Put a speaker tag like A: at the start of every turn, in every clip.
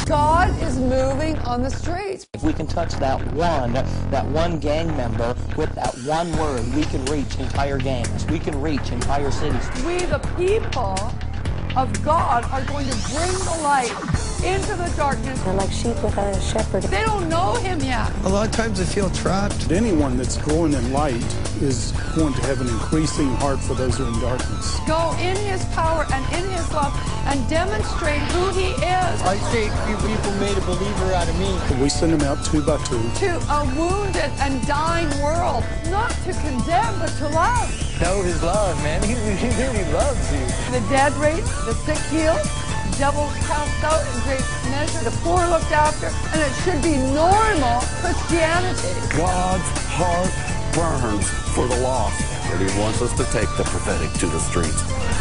A: God is moving on the streets.
B: If we can touch that one gang member with that one word, we can reach entire gangs. We can reach entire cities.
A: We, the people of God, are going to bring the light into the darkness.
C: They're like sheep without a shepherd.
A: They don't know him yet.
D: A lot of times they feel trapped.
E: Anyone that's growing in light is going to have an increasing heart for those who are in darkness.
A: Go in his power and in his love and demonstrate who he is.
B: I say few people made a believer out of me.
E: We send them out 2 by 2.
A: To a wounded and dying world, not to condemn, but to love.
B: Know his love, man. He really loves you.
A: The dead raised, the sick healed, devils cast out in great measure, the poor looked after, and it should be normal Christianity.
F: God's heart burns for the lost, and he wants us to take the prophetic to the streets.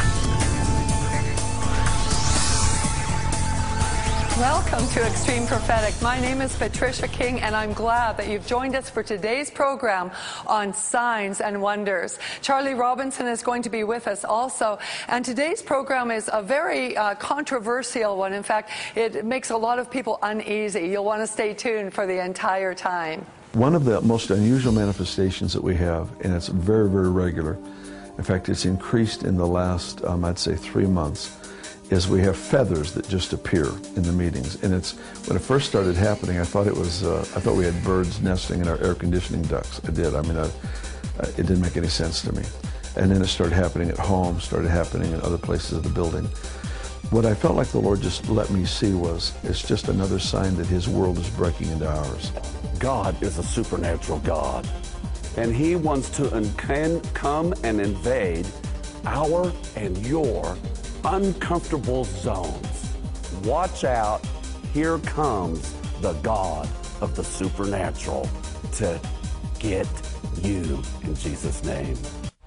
A: Welcome to Extreme Prophetic. My name is Patricia King, and I'm glad that you've joined us for today's program on signs and wonders. Charlie Robinson is going to be with us also, and today's program is a very controversial one. In fact, it makes a lot of people uneasy. You'll want to stay tuned for the entire time.
G: One of the most unusual manifestations that we have, and it's very, very regular, in fact, it's increased in the last, I'd say 3 months, is we have feathers that just appear in the meetings. And it's, when it first started happening, I thought it was, I thought we had birds nesting in our air conditioning ducts. I did. I mean, it didn't make any sense to me. And then it started happening at home, started happening in other places of the building. What I felt like the Lord just let me see was, it's just another sign that his world is breaking into ours.
F: God is a supernatural God, and he wants to come and invade our and your uncomfortable zones. Watch out. Here comes the God of the supernatural to get you in Jesus' name.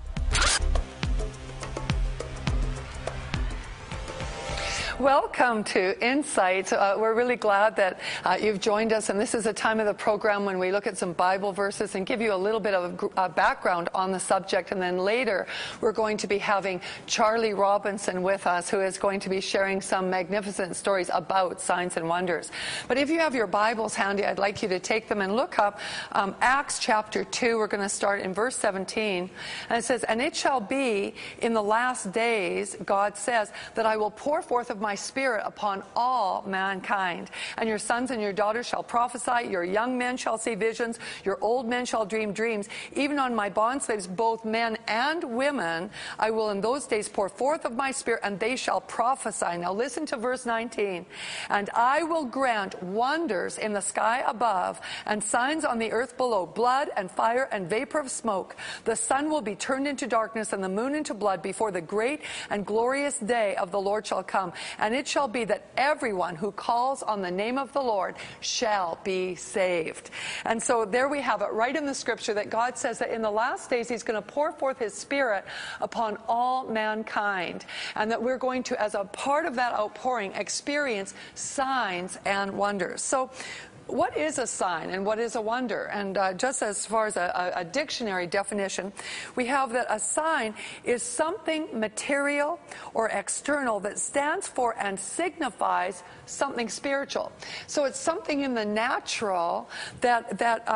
A: Welcome to Insights. We're really glad that you've joined us, and this is a time of the program when we look at some Bible verses and give you a little bit of a background on the subject, and then later we're going to be having Charlie Robinson with us, who is going to be sharing some magnificent stories about signs and wonders. But if you have your Bibles handy, I'd like you to take them and look up Acts chapter 2. We're going to start in verse 17, and it says, "And it shall be in the last days, God says, that I will pour forth of my Spirit upon all mankind. And your sons and your daughters shall prophesy, your young men shall see visions, your old men shall dream dreams. Even on my bondslaves, both men and women, I will in those days pour forth of my Spirit, and they shall prophesy." Now listen to verse 19. "And I will grant wonders in the sky above, and signs on the earth below, blood and fire and vapor of smoke. The sun will be turned into darkness, and the moon into blood, before the great and glorious day of the Lord shall come. And it shall be that everyone who calls on the name of the Lord shall be saved." And so there we have it, right in the scripture, that God says that in the last days he's going to pour forth his Spirit upon all mankind, and that we're going to, as a part of that outpouring, experience signs and wonders. So what is a sign and what is a wonder? And just as far as a dictionary definition, we have that a sign is something material or external that stands for and signifies something spiritual. So it's something in the natural that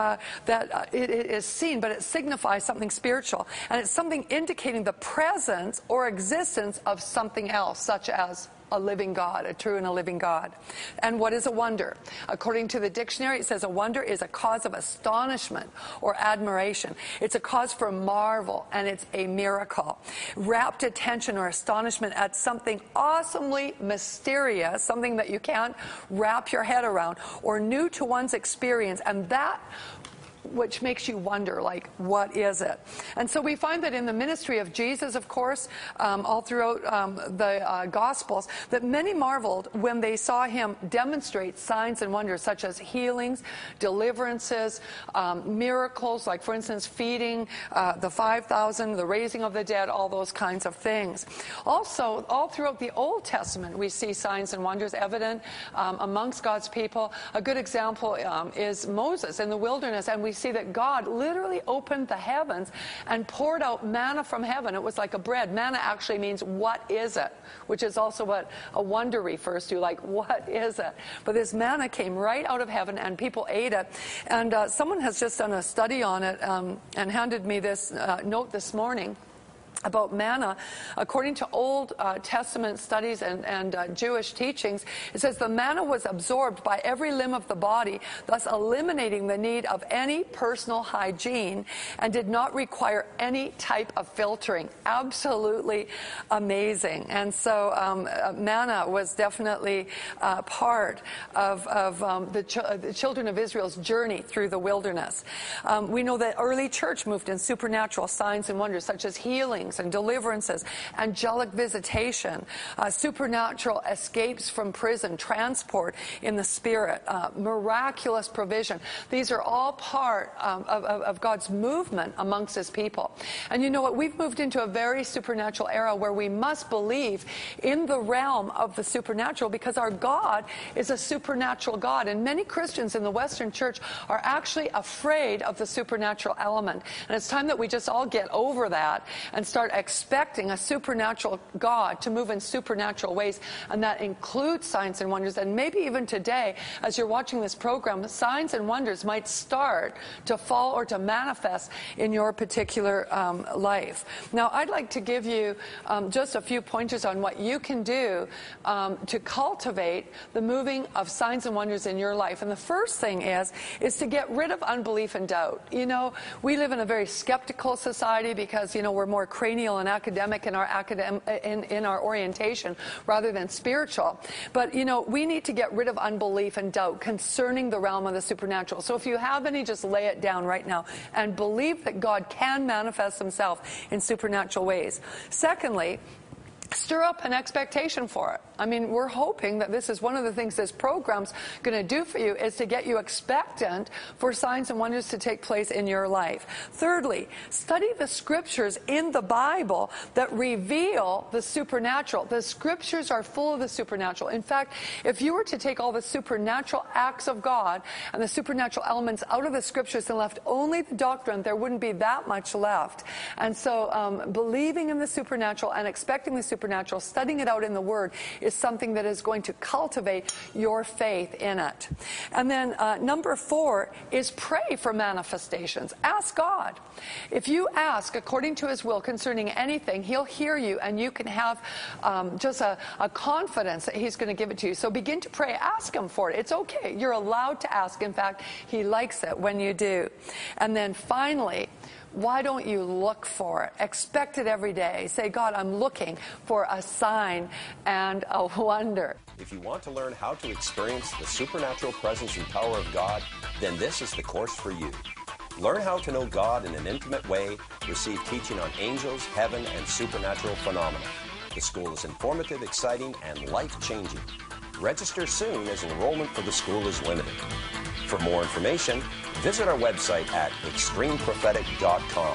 A: it is seen, but it signifies something spiritual. And it's something indicating the presence or existence of something else, such as a living God, a true and a living God. And what is a wonder? According to the dictionary, it says a wonder is a cause of astonishment or admiration. It's a cause for marvel, and it's a miracle. Rapt attention or astonishment at something awesomely mysterious, something that you can't wrap your head around, or new to one's experience, and that which makes you wonder, like, what is it? And so we find that in the ministry of Jesus, of course, all throughout the Gospels, that many marveled when they saw him demonstrate signs and wonders, such as healings, deliverances, miracles, like, for instance, feeding the 5,000, the raising of the dead, all those kinds of things. Also, all throughout the Old Testament, we see signs and wonders evident amongst God's people. A good example is Moses in the wilderness, and we see that God literally opened the heavens and poured out manna from heaven. It was like a bread. Manna actually means, what is it? Which is also what a wonder refers to, like, what is it? But this manna came right out of heaven, and people ate it. And someone has just done a study on it and handed me this note this morning about manna. According to Old Testament studies and Jewish teachings, it says the manna was absorbed by every limb of the body, thus eliminating the need of any personal hygiene and did not require any type of filtering. Absolutely amazing. And so manna was definitely part of the children of Israel's journey through the wilderness. We know that early church moved in supernatural signs and wonders, such as healings and deliverances, angelic visitation, supernatural escapes from prison, transport in the spirit, miraculous provision. These are all part of God's movement amongst his people. And you know what? We've moved into a very supernatural era where we must believe in the realm of the supernatural, because our God is a supernatural God. And many Christians in the Western church are actually afraid of the supernatural element. And it's time that we just all get over that and start expecting a supernatural God to move in supernatural ways, and that includes signs and wonders. And maybe even today, as you're watching this program, signs and wonders might start to fall or to manifest in your particular life. Now, I'd like to give you just a few pointers on what you can do to cultivate the moving of signs and wonders in your life. And the first thing is to get rid of unbelief and doubt. You know, we live in a very skeptical society because, you know, we're more cranial and academic in our orientation rather than spiritual. But, you know, we need to get rid of unbelief and doubt concerning the realm of the supernatural. So if you have any, just lay it down right now and believe that God can manifest himself in supernatural ways. Secondly, stir up an expectation for it. I mean, we're hoping that this is one of the things this program's going to do for you, is to get you expectant for signs and wonders to take place in your life. Thirdly, study the scriptures in the Bible that reveal the supernatural. The scriptures are full of the supernatural. In fact, if you were to take all the supernatural acts of God and the supernatural elements out of the scriptures and left only the doctrine, there wouldn't be that much left. And so believing in the supernatural and expecting the supernatural, studying it out in the Word, is something that is going to cultivate your faith in it. And then number 4 is pray for manifestations. Ask God. If you ask according to his will concerning anything, he'll hear you, and you can have just a confidence that he's going to give it to you. So begin to pray. Ask him for it. It's okay. You're allowed to ask. In fact, he likes it when you do. And then finally, why don't you look for it? Expect it every day. Say, God, I'm looking for a sign and a wonder.
C: If you want to learn how to experience the supernatural presence and power of God, then this is the course for you. Learn how to know God in an intimate way. Receive teaching on angels, heaven, and supernatural phenomena. The school is informative, exciting, and life-changing. Register soon, as enrollment for the school is limited. For more information, visit our website at extremeprophetic.com.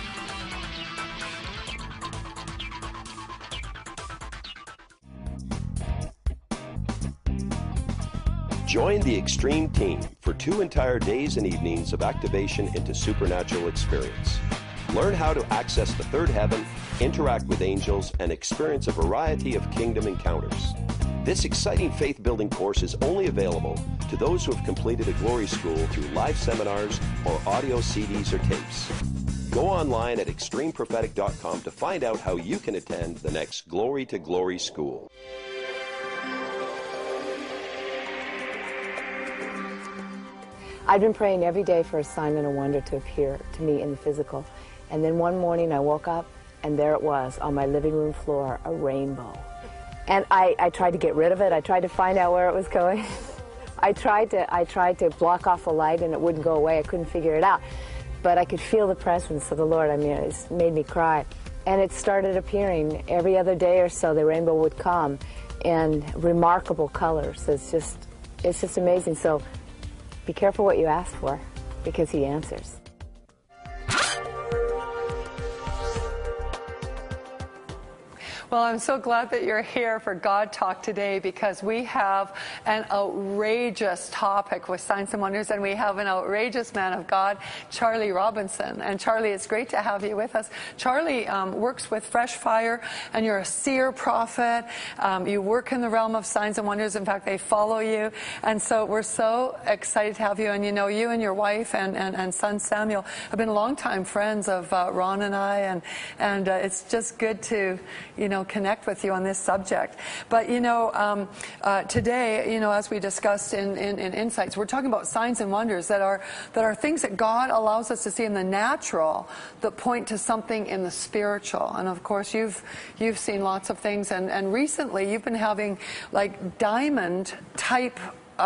C: Join the Extreme team for 2 entire days and evenings of activation into supernatural experience. Learn how to access the third heaven, interact with angels, and experience a variety of kingdom encounters. This exciting faith-building course is only available to those who have completed a Glory School through live seminars or audio CDs or tapes. Go online at extremeprophetic.com to find out how you can attend the next Glory to Glory School.
H: I've been praying every day for a sign and a wonder to appear to me in the physical. And then one morning I woke up, and there it was on my living room floor, a rainbow. And I tried to get rid of it. I tried to find out where it was going. I tried to block off the light, and it wouldn't go away. I couldn't figure it out. But I could feel the presence of the Lord. I mean, it made me cry. And it started appearing every other day or so. The rainbow would come in remarkable colors. It's just amazing. So be careful what you ask for, because he answers.
A: Well, I'm so glad that you're here for God Talk today, because we have an outrageous topic with Signs and Wonders, and we have an outrageous man of God, Charlie Robinson. And Charlie, it's great to have you with us. Charlie works with Fresh Fire, and you're a seer prophet. You work in the realm of signs and wonders. In fact, they follow you. And so we're so excited to have you. And you know, you and your wife and son Samuel have been longtime friends of Ron and I, and it's just good to, you know, connect with you on this subject. But, you know, today, you know, as we discussed in Insights, we're talking about signs and wonders that are things that God allows us to see in the natural that point to something in the spiritual. And of course, you've seen lots of things, and recently you've been having like diamond type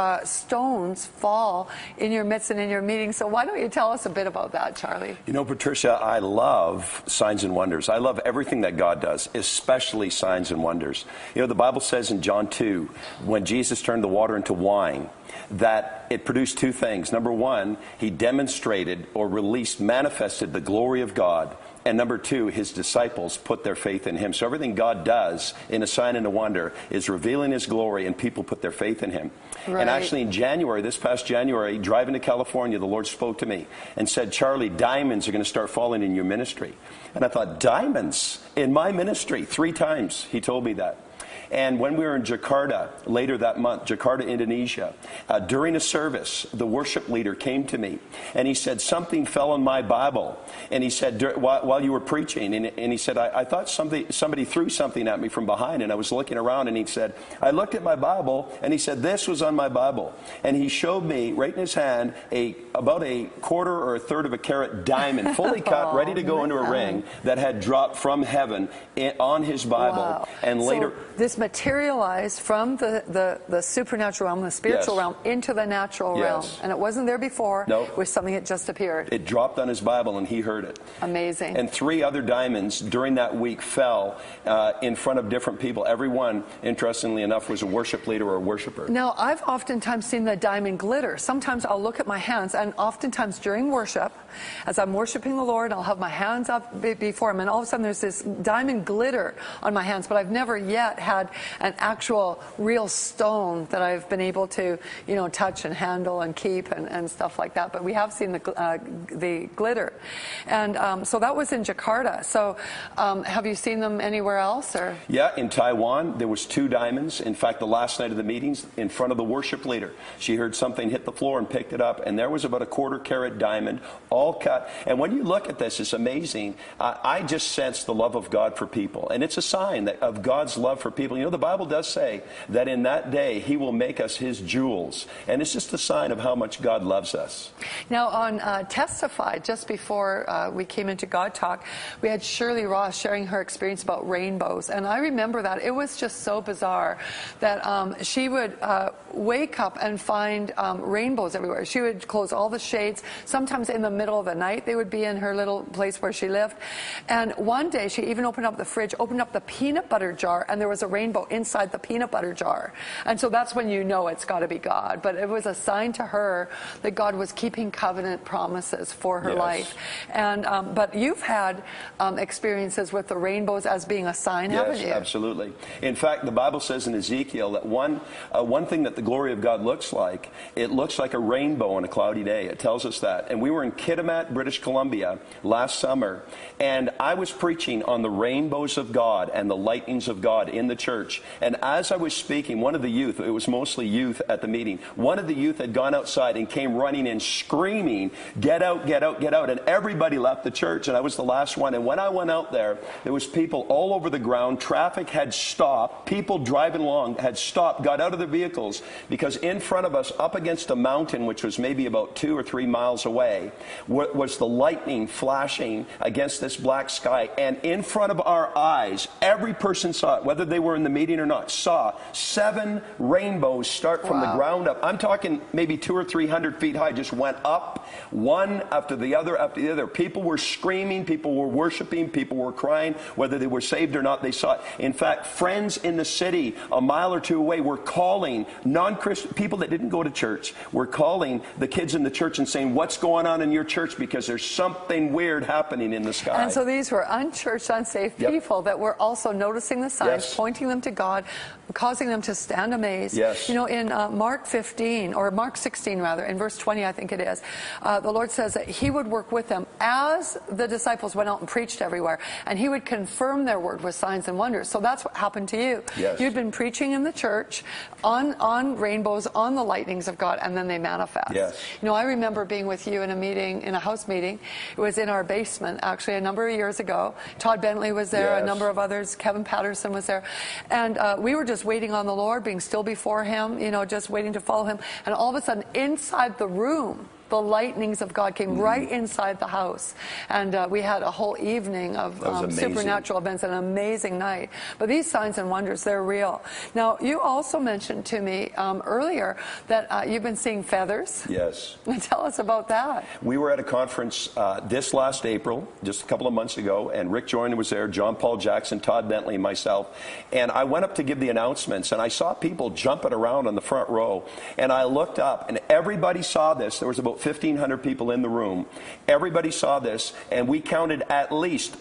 A: stones fall in your midst and in your meetings. So why don't you tell us a bit about that, Charlie?
C: You know, Patricia, I love signs and wonders. I love everything that God does, especially signs and wonders. You know, the Bible says in John 2, when Jesus turned the water into wine, that it produced two things. Number one, he demonstrated or manifested the glory of God. And number two, his disciples put their faith in him. So everything God does in a sign and a wonder is revealing his glory, and people put their faith in him. Right. And actually in January, this past January, driving to California, the Lord spoke to me and said, Charlie, diamonds are going to start falling in your ministry. And I thought, diamonds in my ministry? 3 times he told me that. And when we were in Jakarta later that month, Jakarta, Indonesia, during a service, the worship leader came to me and he said, something fell in my Bible. And he said, while you were preaching, and he said, I thought somebody threw something at me from behind, and I was looking around, and he said, I looked at my Bible, and he said, this was on my Bible. And he showed me right in his hand about a quarter or a third of a carat diamond, fully cut, ready to go into a ring, that had dropped from heaven on his Bible.
A: Wow.
C: And later,
A: this materialized from the supernatural realm, the spiritual realm, into the natural realm. And it wasn't there before. It was something that just appeared.
C: It dropped on his Bible, and he heard it.
A: Amazing.
C: And 3 other diamonds during that week fell in front of different people. Everyone, interestingly enough, was a worship leader or a worshiper.
A: Now, I've oftentimes seen the diamond glitter. Sometimes I'll look at my hands, and oftentimes during worship, as I'm worshiping the Lord, I'll have my hands up before him, and all of a sudden there's this diamond glitter on my hands, but I've never yet had an actual real stone that I've been able to, you know, touch and handle and keep and stuff like that. But we have seen the glitter. And so that was in Jakarta. So have you seen them anywhere else? Or?
C: Yeah, in Taiwan, there was 2 diamonds. In fact, the last night of the meetings, in front of the worship leader, she heard something hit the floor and picked it up, and there was about a quarter carat diamond, all cut. And when you look at this, it's amazing. I just sense the love of God for people, and it's a sign of God's love for people. You know, the Bible does say that in that day he will make us his jewels, and it's just a sign of how much God loves us.
A: Now, on Testify, just before we came into God Talk, we had Shirley Ross sharing her experience about rainbows, and I remember that. It was just so bizarre that she would wake up and find rainbows everywhere. She would close all the shades. Sometimes in the middle of the night, they would be in her little place where she lived. And one day, she even opened up the fridge, opened up the peanut butter jar, and there was a rainbow inside the peanut butter jar. And so that's when you know it's got to be God. But it was a sign to her that God was keeping covenant promises for her life. And but you've had experiences with the rainbows as being a sign, haven't you?
C: Yes, absolutely. In fact, the Bible says in Ezekiel that one thing that the glory of God looks like, it looks like a rainbow on a cloudy day. It tells us that. And we were in Kitimat, British Columbia last summer, and I was preaching on the rainbows of God and the lightnings of God in the church. And as I was speaking, one of the youth, it was mostly youth at the meeting, one of the youth had gone outside and came running in screaming, get out, get out, get out. And everybody left the church, and I was the last one. And when I went out there was people all over the ground. Traffic had stopped. People driving along had stopped, got out of their vehicles, because in front of us, up against a mountain, which was maybe about 2 or 3 miles away, was the lightning flashing against this black sky. And in front of our eyes, every person saw it, whether they were in the meeting or not, saw 7 rainbows start from the ground up. I'm talking maybe 200 or 300 feet high, just went up, one after the other after the other. People were screaming, people were worshiping, people were crying, whether they were saved or not, they saw it. In fact, friends in the city a mile or two away were calling non-Christian people that didn't go to church, were calling the kids in the church and saying, what's going on in your church? Because there's something weird happening in the sky.
A: And so these were unchurched, unsaved people that were also noticing the signs, pointing them to God, causing them to stand amazed. You know, in Mark 15, or Mark 16 rather, in verse 20 I think it is, the Lord says that he would work with them as the disciples went out and preached everywhere, and he would confirm their word with signs and wonders. So that's what happened to you. You'd been preaching in the church on rainbows, on the lightnings of God, and then they manifest. You know, I remember being with you in a meeting, in a house meeting. It was in our basement, actually, a number of years ago. Todd Bentley was there, a number of others. Kevin Patterson was there. And we were just waiting on the Lord, being still before him, you know, just waiting to follow him. And all of a sudden, inside the room, the lightnings of God came right inside the house. And we had a whole evening of supernatural events, an amazing night. But these signs and wonders, they're real. Now, you also mentioned to me earlier that you've been seeing feathers. Tell us about that.
C: We were at a conference this last April, just a couple of months ago, and Rick Joyner was there, John Paul Jackson, Todd Bentley, and myself. And I went up to give the announcements, and I saw people jumping around on the front row. And I looked up, and everybody saw this. There was about 1,500 people in the room. Everybody saw this, and we counted at least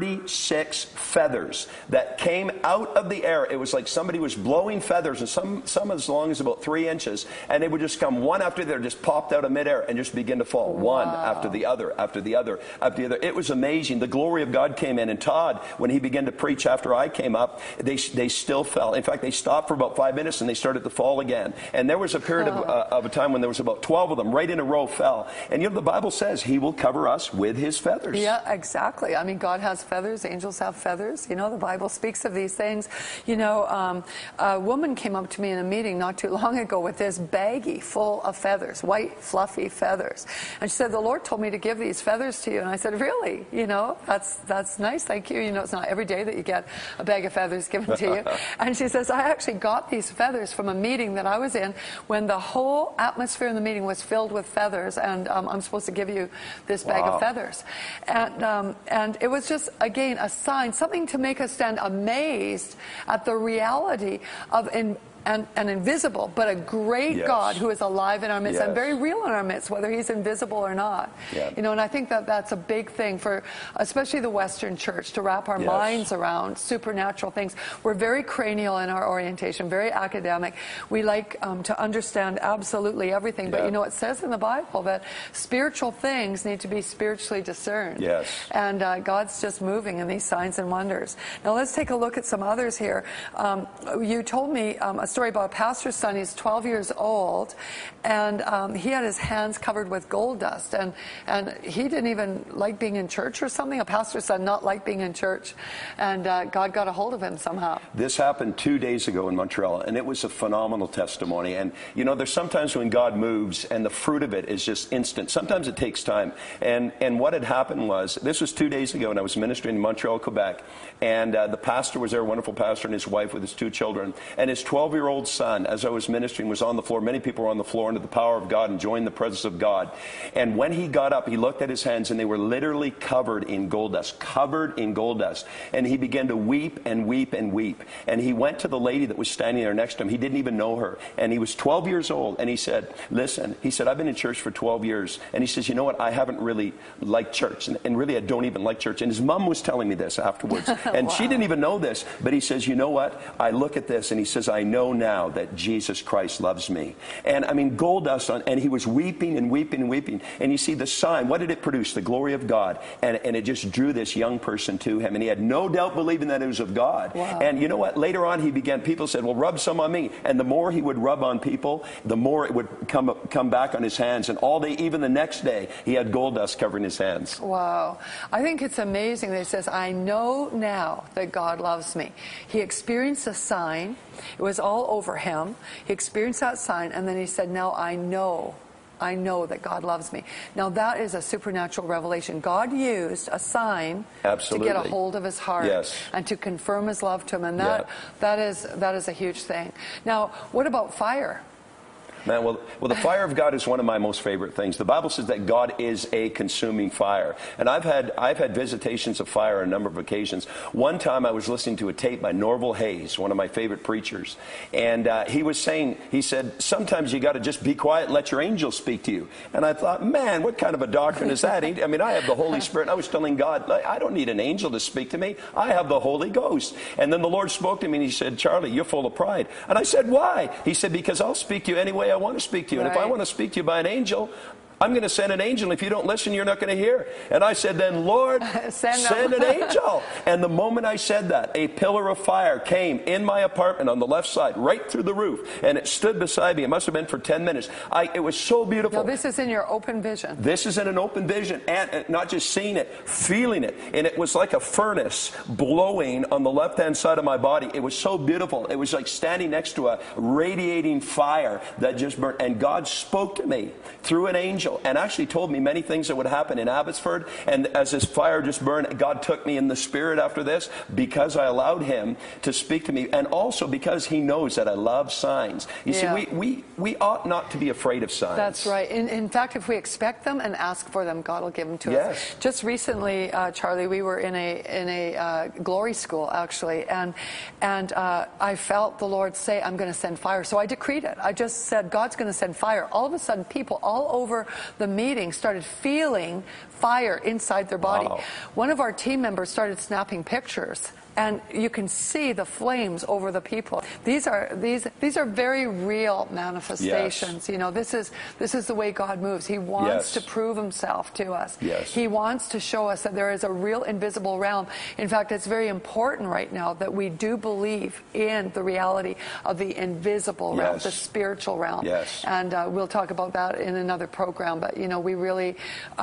C: 36 feathers that came out of the air. It was like somebody was blowing feathers, and some as long as about 3 inches, and they would just come one after the other, just popped out of midair and just begin to fall, one after the other, after the other, after the other. It was amazing. The glory of God came in, and Todd, when he began to preach after I came up, they still fell. In fact, they stopped for about 5 minutes, and they started to fall again. And there was a period of a time when there was about 12 of them right in a row fell. And you know, the Bible says he will cover us with his feathers.
A: Yeah, exactly. I mean, God has feathers. Angels have feathers. You know, the Bible speaks of these things. You know, a woman came up to me in a meeting not too long ago with this baggie full of feathers, white, fluffy feathers. And she said, the Lord told me to give these feathers to you. And I said, really? You know, that's nice. Thank you. You know, it's not every day that you get a bag of feathers given to you. And she says, I actually got these feathers from a meeting that I was in when the whole atmosphere in the meeting was filled with feathers. And I'm supposed to give you this bag of feathers. And it was just, again, a sign, something to make us stand amazed at the reality of an invisible, but a great God who is alive in our midst and very real in our midst, whether he's invisible or not. You know, and I think that that's a big thing for especially the Western church to wrap our minds around supernatural things. We're very cranial in our orientation, very academic. We like to understand absolutely everything, but you know, it says in the Bible that spiritual things need to be spiritually discerned. And God's just moving in these signs and wonders. Now let's take a look at some others here. You told me a story about a pastor's son. He's 12 years old, and he had his hands covered with gold dust, and he didn't even like being in church or something. A pastor's son not like being in church, and God got a hold of him somehow.
C: This happened 2 days ago in Montreal, and it was a phenomenal testimony. And you know, there's sometimes when God moves and the fruit of it is just instant. Sometimes it takes time. And what had happened was, this was 2 days ago, and I was ministering in Montreal, Quebec, and the pastor was there, a wonderful pastor, and his wife with his 2 children, and his 12-year-old son, as I was ministering, was on the floor. Many people were on the floor under the power of God, enjoying the presence of God. And when he got up, he looked at his hands, and they were literally covered in gold dust, covered in gold dust. And he began to weep and weep and weep. And he went to the lady that was standing there next to him. He didn't even know her. And he was 12 years old. And he said, listen, he said, I've been in church for 12 years. And he says, you know what? I haven't really liked church. And really, I don't even like church. And his mom was telling me this afterwards. And she didn't even know this. But he says, you know what? I look at this, and he says, I know now that Jesus Christ loves me. And I mean, gold dust on, and he was weeping and weeping and weeping. And you see the sign, what did it produce? The glory of God. And it just drew this young person to him. And he had no doubt believing that it was of God. And you know what? Later on, people said, well, rub some on me. And the more he would rub on people, the more it would come back on his hands. And all day, even the next day, he had gold dust covering his hands.
A: Wow. I think it's amazing that he says, I know now that God loves me. He experienced a sign. It was all over him. He experienced that sign, and then he said, now I know I know that God loves me. Now that is a supernatural revelation. God used a sign
C: Absolutely.
A: to get a hold of his heart
C: Yes.
A: and to confirm his love to him. And that is a huge thing. Now, what about fire?
C: Man, well, the fire of God is one of my most favorite things. The Bible says that God is a consuming fire. And I've had visitations of fire on a number of occasions. One time I was listening to a tape by Norval Hayes, one of my favorite preachers. And he said, sometimes you got to just be quiet and let your angels speak to you. And I thought, man, what kind of a doctrine is that? I mean, I have the Holy Spirit. I was telling God, I don't need an angel to speak to me. I have the Holy Ghost. And then the Lord spoke to me and he said, Charlie, you're full of pride. And I said, why? He said, because I'll speak to you any way I want to speak to you. And if I want to speak to you by an angel, I'm going to send an angel. If you don't listen, you're not going to hear. And I said, then Lord, send an angel. And the moment I said that, a pillar of fire came in my apartment on the left side, right through the roof. And it stood beside me. It must have been for 10 minutes. It was so beautiful.
A: Now, this is in your open vision.
C: This is in an open vision. And not just seeing it, feeling it. And it was like a furnace blowing on the left-hand side of my body. It was so beautiful. It was like standing next to a radiating fire that just burned. And God spoke to me through an angel. And actually told me many things that would happen in Abbotsford. And as this fire just burned, God took me in the spirit after this because I allowed him to speak to me. And also because he knows that I love signs. You see, we ought not to be afraid of signs.
A: That's right. In fact, if we expect them and ask for them, God will give them to us. Just recently, Charlie, we were in a glory school, actually. And I felt the Lord say, I'm going to send fire. So I decreed it. I just said, God's going to send fire. All of a sudden, people all over the meeting started feeling fire inside their body.
C: Wow.
A: One of our team members started snapping pictures, and you can see the flames over the people. These are very real manifestations.
C: Yes.
A: You know, this is the way God moves. He wants to prove himself to us.
C: Yes.
A: He wants to show us that there is a real invisible realm. In fact, it's very important right now that we do believe in the reality of the invisible realm, the spiritual realm.
C: Yes.
A: And we'll talk about that in another program. But you know, we really,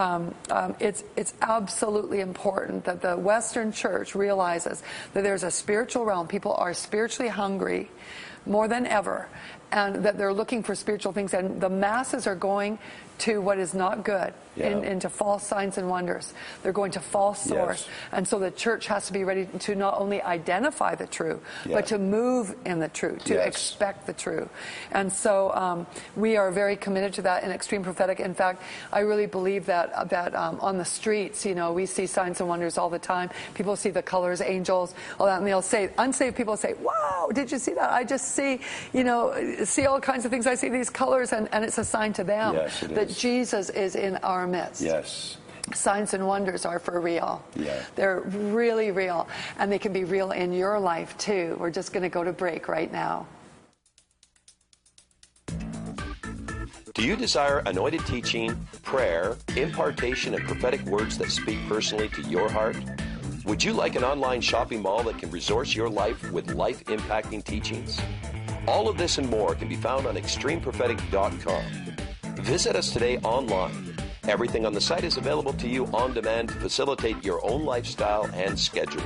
A: it's absolutely important that the Western Church realizes that there's a spiritual realm. People are spiritually hungry more than ever, and that they're looking for spiritual things. And the masses are going to what is not good, into false signs and wonders. They're going to false source. And so the church has to be ready to not only identify the true, but to move in the true, to expect the true. And so we are very committed to that in Extreme Prophetic. In fact, I really believe that on the streets, you know, we see signs and wonders all the time. People see the colors, angels, all that, and they'll say, unsaved people say, wow, did you see that? I just see, you know, see all kinds of things. I see these colors, and it's a sign to them that Jesus is in our midst.
C: Yes.
A: Signs and wonders are for real.
C: Yeah.
A: They're really real, and they can be real in your life too. We're just going to go to break right now.
C: Do you desire anointed teaching, prayer, impartation, and prophetic words that speak personally to your heart? Would you like an online shopping mall that can resource your life with life-impacting teachings? All of this and more can be found on extremeprophetic.com. Visit us today online. Everything on the site is available to you on demand to facilitate your own lifestyle and schedule.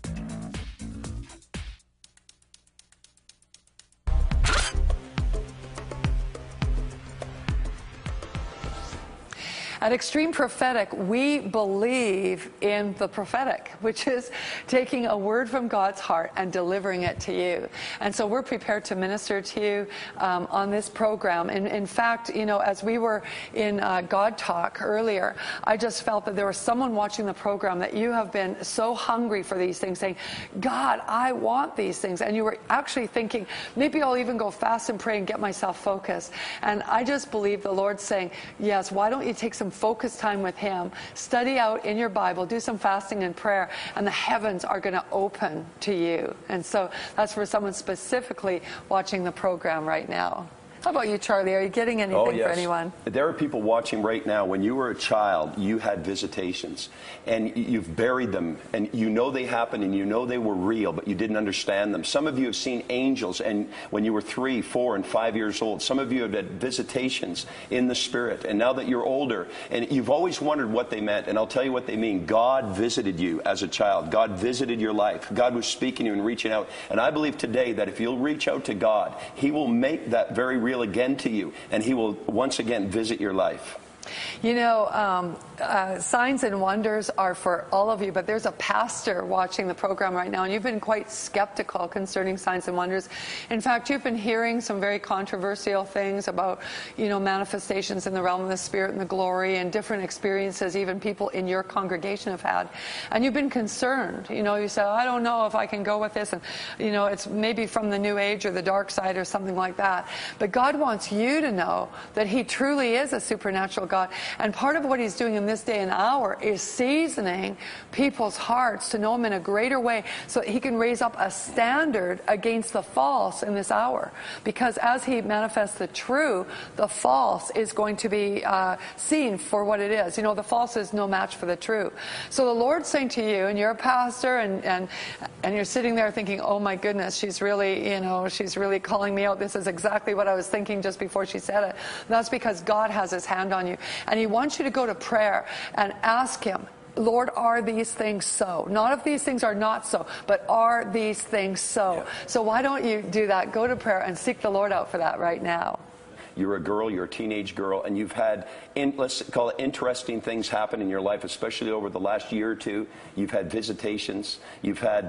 A: At Extreme Prophetic, we believe in the prophetic, which is taking a word from God's heart and delivering it to you. And so we're prepared to minister to you on this program. And in fact, you know, as we were in God Talk earlier, I just felt that there was someone watching the program that you have been so hungry for these things, saying, God, I want these things. And you were actually thinking, maybe I'll even go fast and pray and get myself focused. And I just believe the Lord's saying, yes, why don't you take some focus time with him, study out in your Bible, do some fasting and prayer, and the heavens are going to open to you. And so that's for someone specifically watching the program right now. How about you, Charlie? Are you getting anything for anyone?
C: There are people watching right now. When you were a child, you had visitations, and you've buried them, and you know they happened, and you know they were real, but you didn't understand them. Some of you have seen angels, and when you were 3, 4, and 5 years old. Some of you have had visitations in the Spirit, and now that you're older, and you've always wondered what they meant, and I'll tell you what they mean. God visited you as a child. God visited your life. God was speaking to you and reaching out, and I believe today that if you'll reach out to God, he will make that very real real again to you, and he will once again visit your life.
A: You know, signs and wonders are for all of you, but there's a pastor watching the program right now, and you've been quite skeptical concerning signs and wonders. In fact, you've been hearing some very controversial things about, you know, manifestations in the realm of the Spirit and the glory, and different experiences even people in your congregation have had. And you've been concerned. You know, you say, I don't know if I can go with this, and, you know, it's maybe from the New Age or the dark side or something like that. But God wants you to know that he truly is a supernatural God. And part of what he's doing in this day and hour is seasoning people's hearts to know him in a greater way, so that he can raise up a standard against the false in this hour. Because as he manifests the true, the false is going to be seen for what it is. You know, the false is no match for the true. So the Lord's saying to you, and you're a pastor, and you're sitting there thinking, oh my goodness, she's really, you know, she's really calling me out. This is exactly what I was thinking just before she said it. That's because God has his hand on you. And he wants you to go to prayer and ask him, Lord, are these things so? Not if these things are not so, but are these things so? Yeah. So why don't you do that? Go to prayer and seek the Lord out for that right now.
C: You're a girl, you're a teenage girl, and you've had, let's call it, interesting things happen in your life, especially over the last year or two. You've had visitations. You've had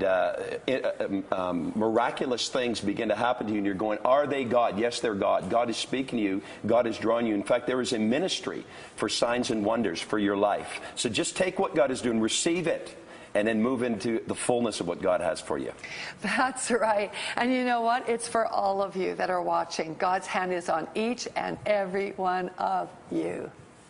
C: miraculous things begin to happen to you, and you're going, are they God? Yes, they're God. God is speaking to you. God is drawing you. In fact, there is a ministry for signs and wonders for your life. So just take what God is doing, receive it, and then move into the fullness of what God has for you.
A: That's right. And you know what? It's for all of you that are watching. God's hand is on each and every one of you.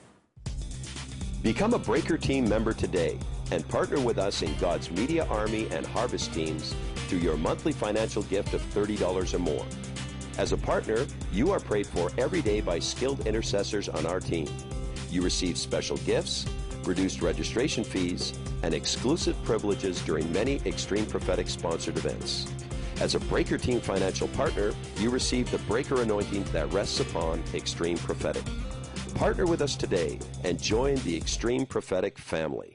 C: Become a Breaker Team member today and partner with us in God's Media Army and Harvest teams through your monthly financial gift of $30 or more. As a partner, you are prayed for every day by skilled intercessors on our team. You receive special gifts, reduced registration fees, and exclusive privileges during many Extreme Prophetic sponsored events. As a Breaker Team financial partner, you receive the Breaker anointing that rests upon Extreme Prophetic. Partner with us today and join the Extreme Prophetic family.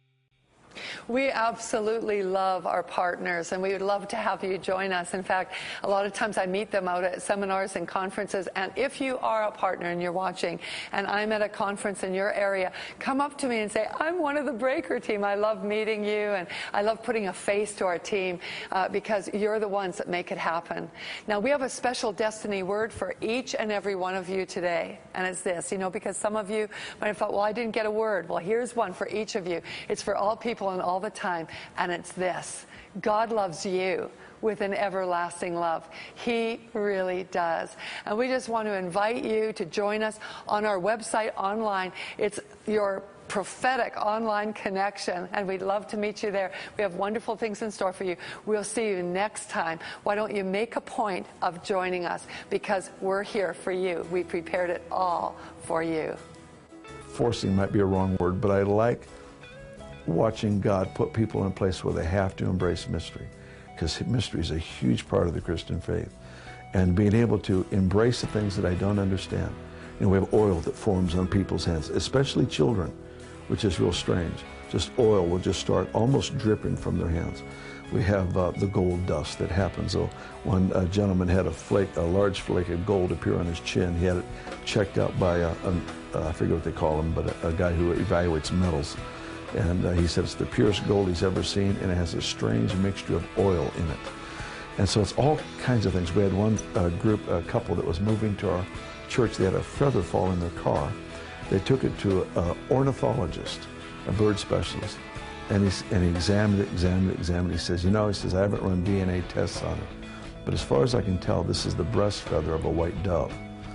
A: We absolutely love our partners, and we would love to have you join us. In fact, a lot of times I meet them out at seminars and conferences, and if you are a partner and you're watching, and I'm at a conference in your area, come up to me and say, I'm one of the Breaker Team. I love meeting you, and I love putting a face to our team because you're the ones that make it happen. Now, we have a special destiny word for each and every one of you today, and it's this, you know, because some of you might have thought, well, I didn't get a word. Well, here's one for each of you. It's for all people and all the time, and it's this: God loves you with an everlasting love. He really does. And we just want to invite you to join us on our website online. It's your prophetic online connection, and we'd love to meet you there. We have wonderful things in store for you. We'll see you next time. Why don't you make a point of joining us, because we're here for you. We prepared it all for you.
G: Forcing might be a wrong word, but I like watching God put people in a place where they have to embrace mystery, because mystery is a huge part of the Christian faith. And being able to embrace the things that I don't understand. You know, we have oil that forms on people's hands, especially children, which is real strange. Just oil will just start almost dripping from their hands. We have the gold dust that happens. So one gentleman had a large flake of gold appear on his chin. He had it checked out by I forget what they call him, but a guy who evaluates metals. And he said it's the purest gold he's ever seen, and it has a strange mixture of oil in it. And so it's all kinds of things. We had one a couple that was moving to our church. They had a feather fall in their car. They took it to an ornithologist, a bird specialist, and he examined it. He says, you know, I haven't run DNA tests on it, but as far as I can tell, this is the breast feather of a white dove.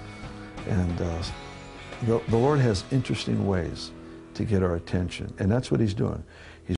G: And the Lord has interesting ways to get our attention, and that's what he's doing.